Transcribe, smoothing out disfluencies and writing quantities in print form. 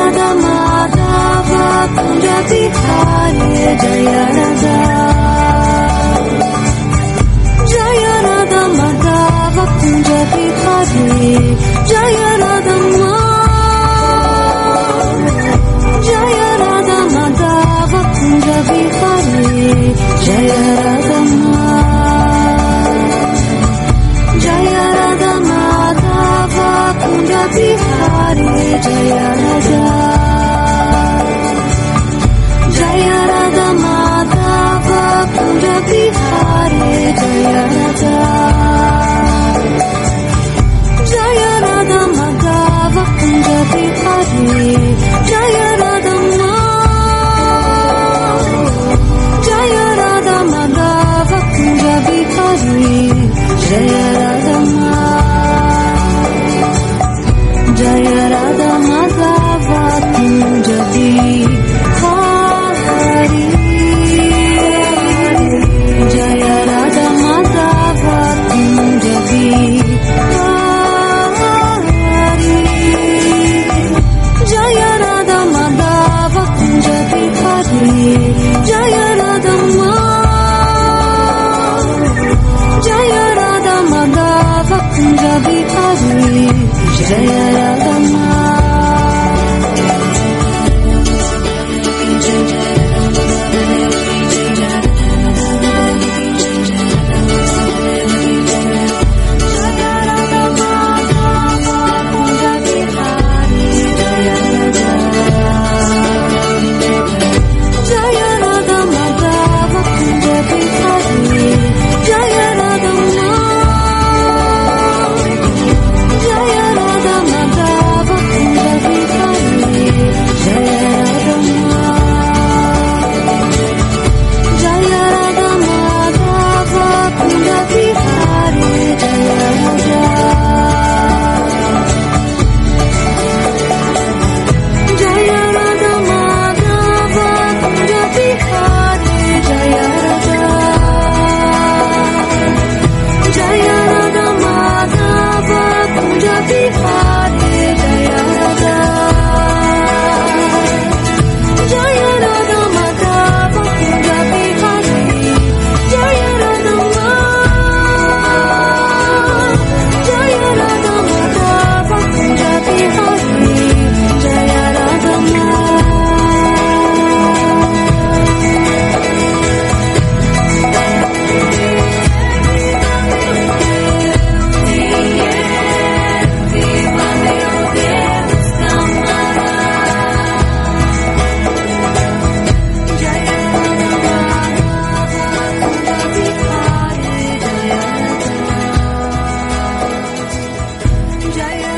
Radha Madhava Kunja Bihari Jaya Radha Jaya Radha Madhava Kunja Bihari Jaya Radha Jaya Radha Madhava Kunja Bihari Jaya Radha Jaya Radha Madhava Kunja Bihari Jaya Radha Jaya Radha Madhava Kunja Bihari Jaya Radha Jaya Radha Madhava Kunja Bihari Jaya Radha Jaya Radha Madhava Kunja Bihari Jaya Radha Jaya Radha Madhava Kunja Bihari Jaya Radha Madhava Kunja Bihari Jaya Radha Madhava Kunja Bihari Jaya Radha Jaya Radha Madhava Kunja Bihari Jaya Radha Jaya